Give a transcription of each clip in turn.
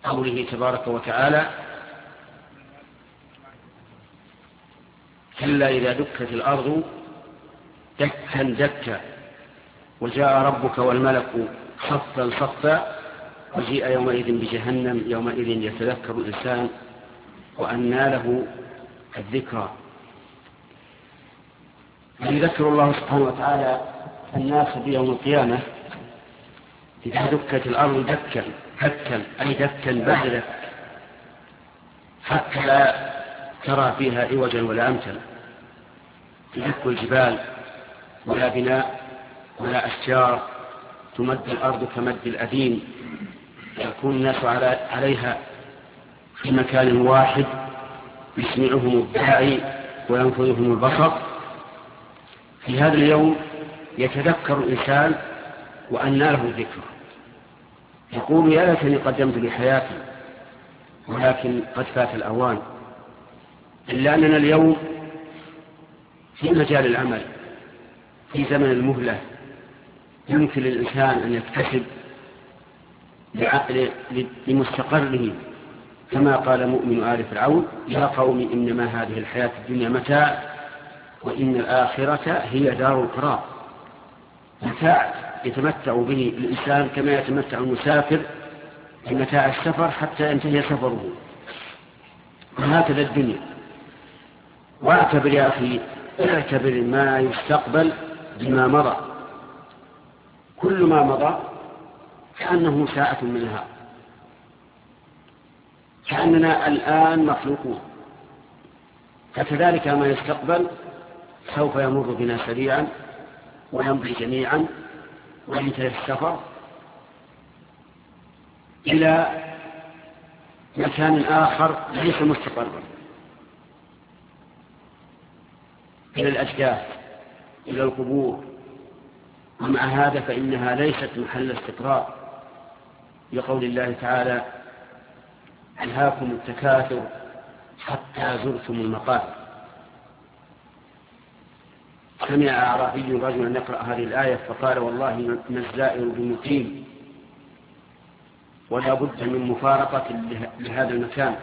قوله تبارك وتعالى: كلا إذا دكت الأرض دكا دكا وجاء ربك والملك صفا صفا وجيء يومئذ بجهنم يومئذ يتذكر الإنسان وأنى له الذكرى. يذكر الله سبحانه وتعالى الناس بيوم القيامة إذا دكت الأرض دكا دكا أي دكا بعد دك حتى لا ترى فيها عوجا ولا أمتا، تدك الجبال ولا بناء ولا أشجار، تمد الأرض كمد الأديم، يكون الناس عليها في مكان واحد يسمعهم الداعي وينفذهم البصر. في هذا اليوم يتذكر الإنسان وأنى له الذكر، يقول: يا ليتني قدمت لحياتي ولكن قد فات الأوان. إلا أننا اليوم في مجال العمل، في زمن المهلة، يمكن للإنسان أن يكتسب لمستقره، كما قال مؤمن آل فرعون: يا قوم إنما هذه الحياة الدنيا متاع وإن الآخرة هي دار القرار. متاع يتمتع به الإنسان كما يتمتع المسافر بمتاع السفر حتى ينتهي سفره، وهكذا الدنيا. واعتبر يا أخي، اعتبر ما يستقبل بما مضى، كل ما مضى كأنه ساعة من نهار، كأننا الآن مخلوقون. فكذلك ما يستقبل سوف يمر بنا سريعا ويمضي جميعا وينتهي السفر إلى مكان آخر ليس مستقرا، إلى الأجداث، إلى القبور. ومع هذا فإنها ليست محل استقرار، لقول الله تعالى: ألهاكم التكاثر حتى زرتم المقابر. سمع أعرابي رجلا يقرأ هذه الآية فقال: والله ما الزائر بمقيم، ولا بد من مفارقة لهذا المكان.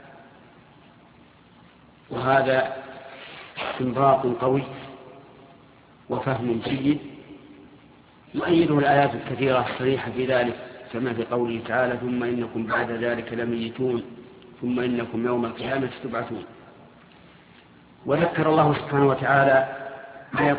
وهذا استنباط قوي وفهم جيد يؤيده الآيات الكثيرة الصريحة في ذلك، كما في قوله تعالى: ثم إنكم بعد ذلك لميتون ثم إنكم يوم القيامة تبعثون. وذكر الله سبحانه وتعالى